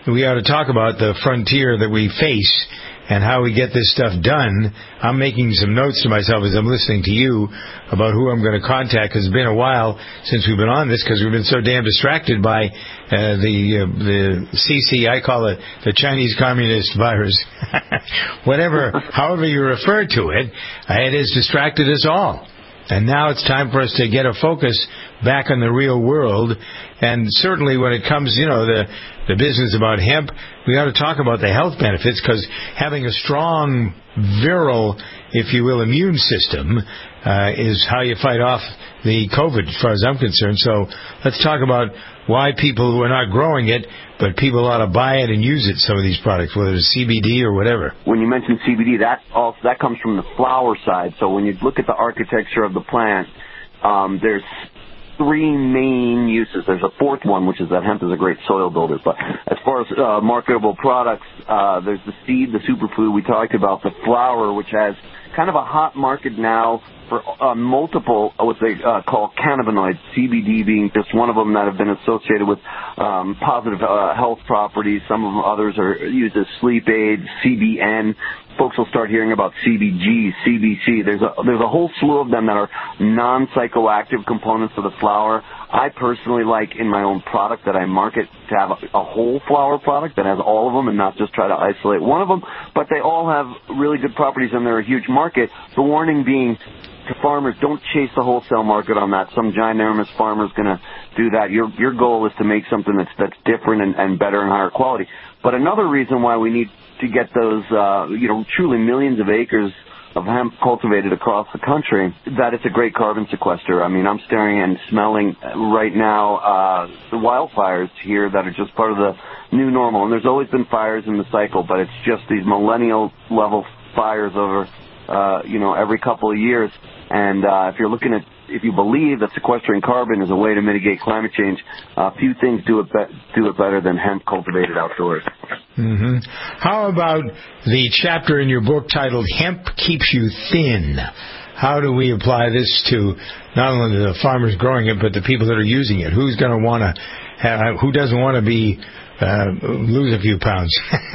we ought to talk about the frontier that we face and how we get this stuff done. I'm making some notes to myself as I'm listening to you about who I'm going to contact, because it's been a while since we've been on this, because we've been so damn distracted by uh, the uh, the C C, I call it the Chinese Communist virus. Whatever, however you refer to it, uh, it has distracted us all. And now it's time for us to get a focus back on the real world. And certainly when it comes, you know, the the business about hemp, we ought to talk about the health benefits, because having a strong, virile, if you will, immune system uh, is how you fight off the COVID, as far as I'm concerned. So let's talk about why people who are not growing it, but people ought to buy it and use it, some of these products, whether it's C B D or whatever. When you mention C B D, that also that comes from the flower side. So when you look at the architecture of the plant, um, there's three main uses. There's a fourth one, which is that hemp is a great soil builder. But as far as uh, marketable products, uh, there's the seed, the superfood we talked about, the flower, which has kind of a hot market now for uh, multiple, what they uh, call cannabinoids, C B D being just one of them that have been associated with um, positive uh, health properties. Some of them, others are used as sleep aids, C B N. Folks will start hearing about C B G, C B C. There's a, there's a whole slew of them that are non-psychoactive components of the flower. I personally like in my own product that I market to have a, a whole flower product that has all of them and not just try to isolate one of them. But they all have really good properties and they're a huge market. The warning being to farmers, don't chase the wholesale market on that. Some ginormous farmer's going to do that. Your your goal is to make something that's that's different and, and better and higher quality. But another reason why we need to get those, uh, you know, truly millions of acres of hemp cultivated across the country, that it's a great carbon sequester. I mean, I'm staring and smelling right now uh, the wildfires here that are just part of the new normal. And there's always been fires in the cycle, but it's just these millennial-level fires over, uh, you know, every couple of years. And uh, if you're looking at, if you believe that sequestering carbon is a way to mitigate climate change, uh, few things do it be- do it better than hemp cultivated outdoors. Mm-hmm. How about the chapter in your book titled "Hemp Keeps You Thin"? How do we apply this to not only the farmers growing it, but the people that are using it? Who's going to want to have? Who doesn't want to be uh, lose a few pounds?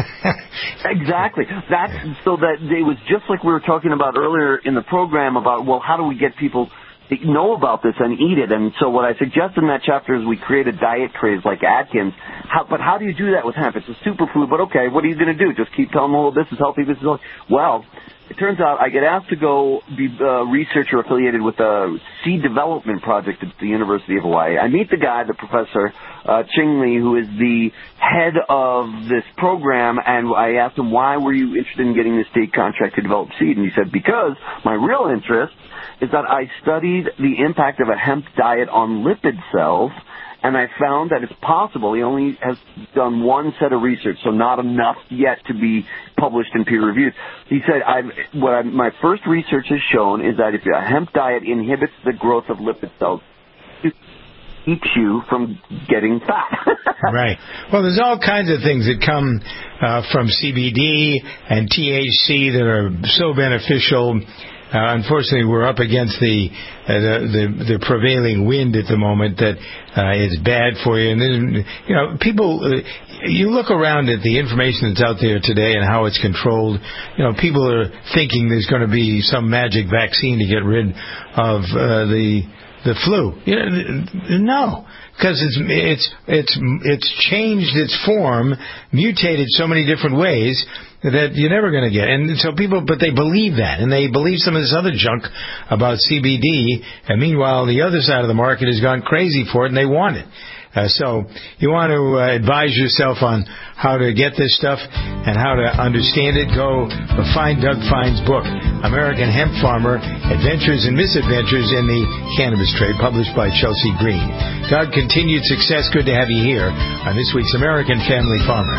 Exactly. That's so that it was just like we were talking about earlier in the program about, well, how do we get people to know about this and eat it? And so what I suggest in that chapter is we create a diet craze like Atkins. How, but how do you do that with hemp? It's a superfood, but okay, what are you going to do? Just keep telling them, oh, this is healthy, this is healthy. Well, it turns out I get asked to go be a researcher affiliated with a seed development project at the University of Hawaii. I meet the guy, the professor, uh, Ching Lee, who is the head of this program, and I asked him, why were you interested in getting this state contract to develop seed? And he said, because my real interest is that I studied the impact of a hemp diet on lipid cells, and I found that it's possible. He only has done one set of research, so not enough yet to be published in peer reviews. He said, I've, what I, my first research has shown is that if a hemp diet inhibits the growth of lipid cells, it keeps you from getting fat. Right. Well, there's all kinds of things that come uh, from C B D and T H C that are so beneficial. Uh, unfortunately, we're up against the, uh, the the the prevailing wind at the moment that uh, is bad for you. And then, you know, people, uh, you look around at the information that's out there today and how it's controlled. You know, people are thinking there's going to be some magic vaccine to get rid of uh, the the flu. You know, no. Because it's it's it's it's changed its form, mutated so many different ways that you're never going to get. And so people, but they believe that, and they believe some of this other junk about C B D. And meanwhile, the other side of the market has gone crazy for it, and they want it. Uh, so you want to uh, advise yourself on how to get this stuff and how to understand it. Go find Doug Fine's book, American Hemp Farmer, Adventures and Misadventures in the Cannabis Trade, published by Chelsea Green. Doug, continued success. Good to have you here on this week's American Family Farmer.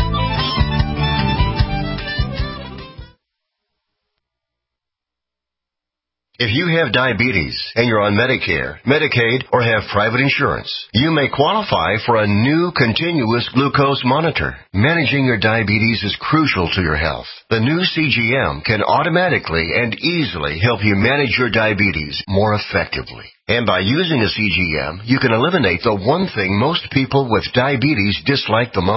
If you have diabetes and you're on Medicare, Medicaid, or have private insurance, you may qualify for a new continuous glucose monitor. Managing your diabetes is crucial to your health. The new C G M can automatically and easily help you manage your diabetes more effectively. And by using a C G M, you can eliminate the one thing most people with diabetes dislike the most: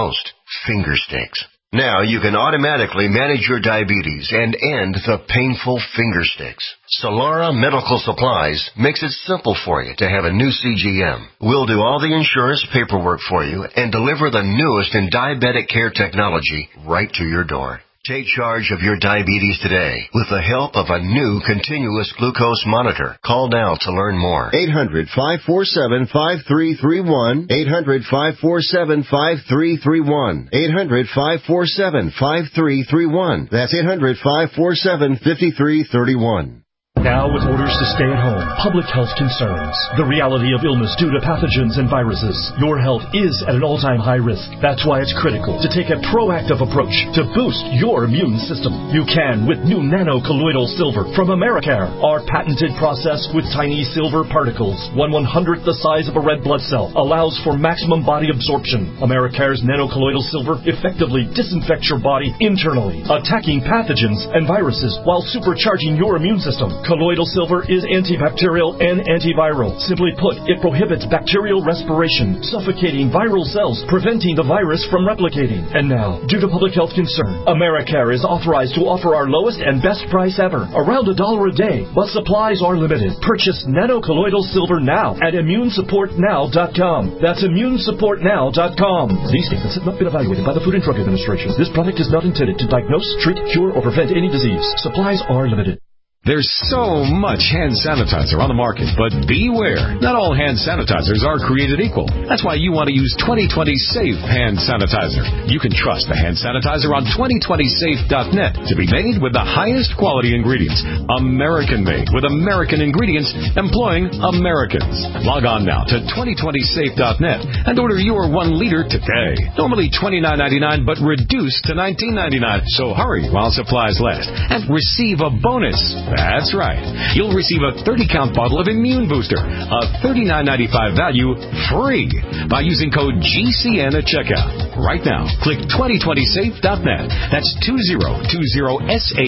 finger sticks. Now you can automatically manage your diabetes and end the painful finger sticks. Solara Medical Supplies makes it simple for you to have a new C G M. We'll do all the insurance paperwork for you and deliver the newest in diabetic care technology right to your door. Take charge of your diabetes today with the help of a new continuous glucose monitor. Call now to learn more. eight hundred, five four seven, five three three one. eight hundred, five four seven, five three three one. eight hundred, five four seven, five three three one. That's eight hundred, five four seven, five three three one. Now with orders to stay at home, public health concerns, the reality of illness due to pathogens and viruses, your health is at an all-time high risk. That's why it's critical to take a proactive approach to boost your immune system. You can with new nano-colloidal silver from Americare. Our patented process with tiny silver particles, one one-hundredth the size of a red blood cell, allows for maximum body absorption. Americare's nano-colloidal silver effectively disinfects your body internally, attacking pathogens and viruses while supercharging your immune system. Colloidal silver is antibacterial and antiviral. Simply put, it prohibits bacterial respiration, suffocating viral cells, preventing the virus from replicating. And now, due to public health concern, Americare is authorized to offer our lowest and best price ever, around a dollar a day, but supplies are limited. Purchase nano-colloidal silver now at immune support now dot com. That's immune support now dot com. These statements have not been evaluated by the Food and Drug Administration. This product is not intended to diagnose, treat, cure, or prevent any disease. Supplies are limited. There's so much hand sanitizer on the market, but beware. Not all hand sanitizers are created equal. That's why you want to use twenty twenty Safe Hand Sanitizer. You can trust the hand sanitizer on twenty twenty safe dot net to be made with the highest quality ingredients. American-made with American ingredients employing Americans. Log on now to twenty twenty safe dot net and order your one liter today. Normally twenty-nine ninety-nine, but reduced to nineteen ninety-nine. So hurry while supplies last and receive a bonus. That's right. You'll receive a thirty count bottle of Immune Booster, a thirty-nine ninety-five value, free by using code G C N at checkout. Right now, click twenty twenty safe dot net. That's two zero two zero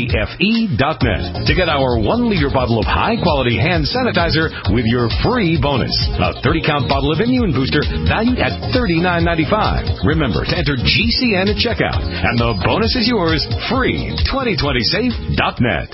safe dot net to get our one liter bottle of high-quality hand sanitizer with your free bonus. A thirty count bottle of Immune Booster valued at thirty-nine ninety-five. Remember to enter G C N at checkout, and the bonus is yours free. twenty twenty safe dot net.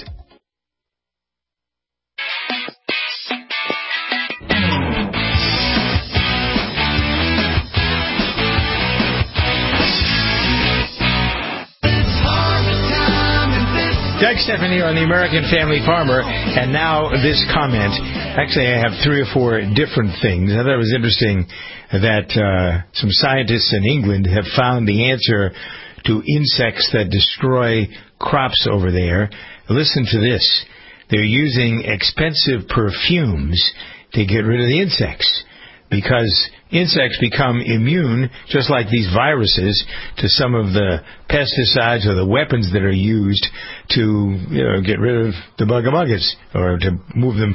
Doug Stephan here on the American Family Farmer, and now this comment. Actually, I have three or four different things. I thought it was interesting that uh, some scientists in England have found the answer to insects that destroy crops over there. Listen to this. They're using expensive perfumes to get rid of the insects, because insects become immune, just like these viruses, to some of the pesticides or the weapons that are used to, you know, get rid of the buggabuggers or to move them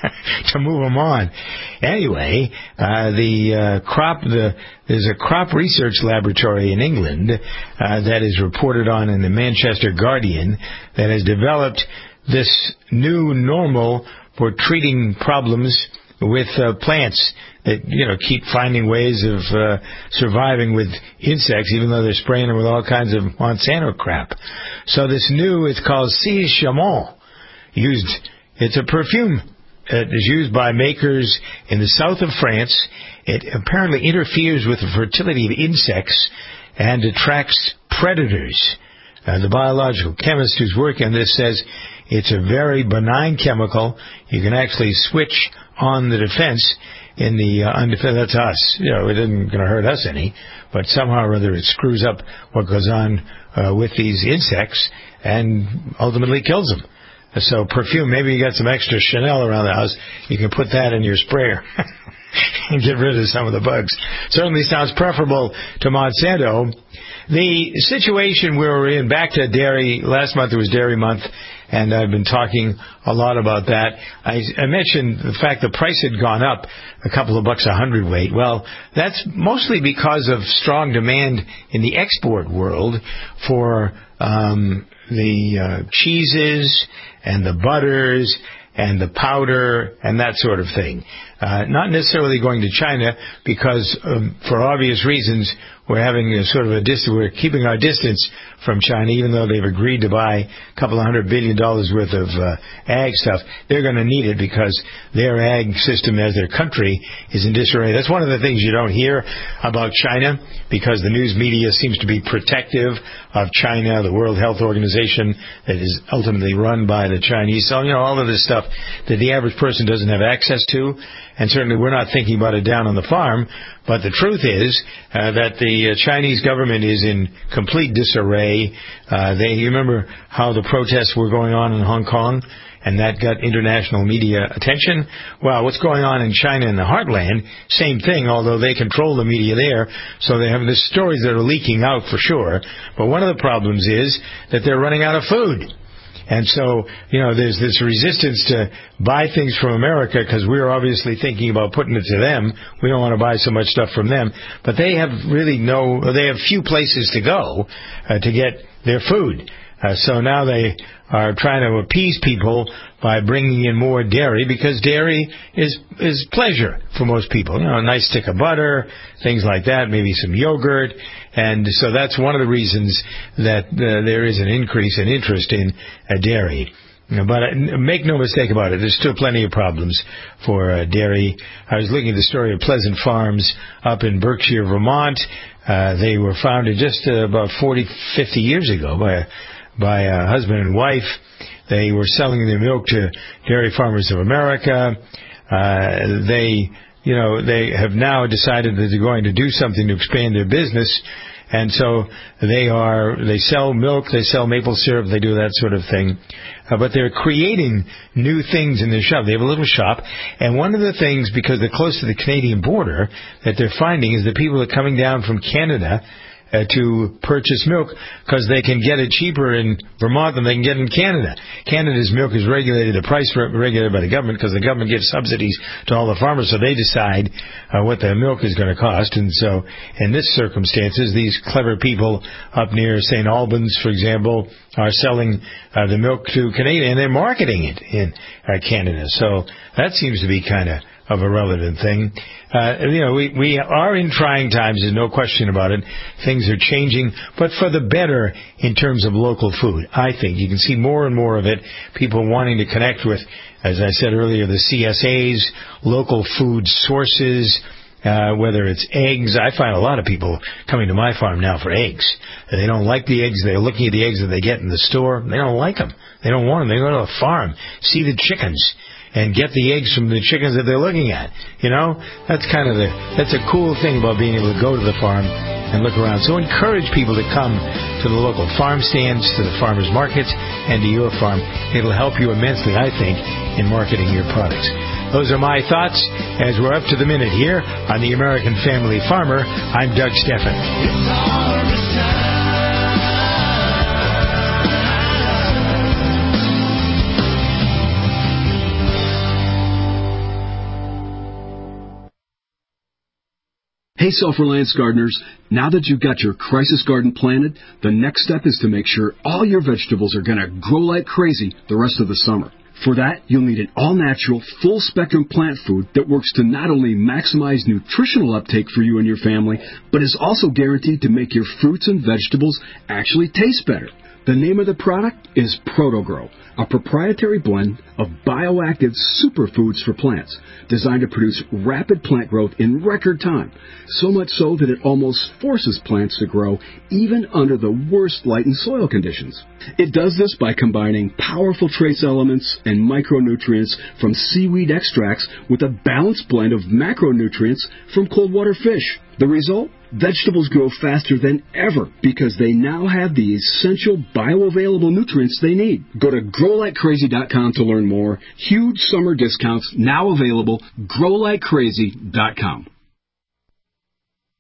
to move them on. Anyway, uh, the uh, crop the there's a crop research laboratory in England uh, that is reported on in the Manchester Guardian that has developed this new normal for treating problems with uh, plants that, you know, keep finding ways of uh, surviving with insects, even though they're spraying them with all kinds of Monsanto crap. So this new, it's called Sea Chamon. Used, it's a perfume. It is used by makers in the south of France. It apparently interferes with the fertility of insects and attracts predators. Uh, the biological chemist who's working on this says it's a very benign chemical. You can actually switch on the defense in the uh, undefended. That's us. You know, it isn't going to hurt us any, but somehow or other it screws up what goes on uh, with these insects and ultimately kills them. So perfume, maybe you got some extra Chanel around the house, you can put that in your sprayer and get rid of some of the bugs. Certainly sounds preferable to Monsanto. The situation we were in, back to dairy, last month it was Dairy Month, and I've been talking a lot about that. I, I mentioned the fact the price had gone up a couple of bucks a hundredweight. Well, that's mostly because of strong demand in the export world for um, the uh, cheeses and the butters and the powder and that sort of thing. Uh, not necessarily going to China because, um, for obvious reasons, we're having a sort of a distance. We're keeping our distance from China, even though they've agreed to buy a couple of hundred billion dollars worth of uh, ag stuff. They're going to need it because their ag system as their country is in disarray. That's one of the things you don't hear about China because the news media seems to be protective of China, the World Health Organization that is ultimately run by the Chinese. So, you know, all of this stuff that the average person doesn't have access to. And certainly we're not thinking about it down on the farm. But the truth is uh, that the uh, Chinese government is in complete disarray. Uh, they, you remember how the protests were going on in Hong Kong? And that got international media attention. Well, what's going on in China in the heartland, same thing, although they control the media there. So they have the stories that are leaking out for sure. But one of the problems is that they're running out of food. And so, you know, there's this resistance to buy things from America because we're obviously thinking about putting it to them. We don't want to buy so much stuff from them. But they have really no, they have few places to go uh, to get their food. Uh, so now they are trying to appease people by bringing in more dairy because dairy is is pleasure for most people. You know, a nice stick of butter, things like that, maybe some yogurt. And so that's one of the reasons that uh, there is an increase in interest in uh, dairy. But uh, make no mistake about it, there's still plenty of problems for uh, dairy. I was looking at the story of Pleasant Farms up in Berkshire, Vermont. Uh, they were founded just uh, about forty, fifty years ago by a by a husband and wife. They were selling their milk to Dairy Farmers of America. Uh, they, you know, they have now decided that they're going to do something to expand their business. And so they are, they sell milk, they sell maple syrup, they do that sort of thing. Uh, but they're creating new things in their shop. They have a little shop. And one of the things, because they're close to the Canadian border, that they're finding is that people are coming down from Canada Uh, to purchase milk because they can get it cheaper in Vermont than they can get in Canada. Canada's milk is regulated, the price re- regulated by the government because the government gives subsidies to all the farmers, so they decide uh, what the milk is going to cost. And so in this circumstances, these clever people up near Saint Albans, for example, are selling uh, the milk to Canada, and they're marketing it in uh, Canada. So that seems to be kind of of a relevant thing. Uh, you know, we, we are in trying times, there's no question about it. Things are changing, but for the better in terms of local food, I think. You can see more and more of it, people wanting to connect with, as I said earlier, the C S As, local food sources, uh, whether it's eggs. I find a lot of people coming to my farm now for eggs. They don't like the eggs. They're looking at the eggs that they get in the store. They don't like them. They don't want them. They go to a farm, see the chickens, and get the eggs from the chickens that they're looking at. You know, that's kind of the, that's a cool thing about being able to go to the farm and look around. So encourage people to come to the local farm stands, to the farmers markets, and to your farm. It'll help you immensely, I think, in marketing your products. Those are my thoughts as we're up to the minute here on the American Family Farmer. I'm Doug Steffen. It's harvest time. Hey, self-reliance gardeners, now that you've got your crisis garden planted, the next step is to make sure all your vegetables are going to grow like crazy the rest of the summer. For that, you'll need an all-natural, full-spectrum plant food that works to not only maximize nutritional uptake for you and your family, but is also guaranteed to make your fruits and vegetables actually taste better. The name of the product is ProtoGrow, a proprietary blend of bioactive superfoods for plants designed to produce rapid plant growth in record time, so much so that it almost forces plants to grow even under the worst light and soil conditions. It does this by combining powerful trace elements and micronutrients from seaweed extracts with a balanced blend of macronutrients from cold water fish. The result? Vegetables grow faster than ever because they now have the essential bioavailable nutrients they need. Go to grow like crazy dot com to learn more. Huge summer discounts now available. grow like crazy dot com.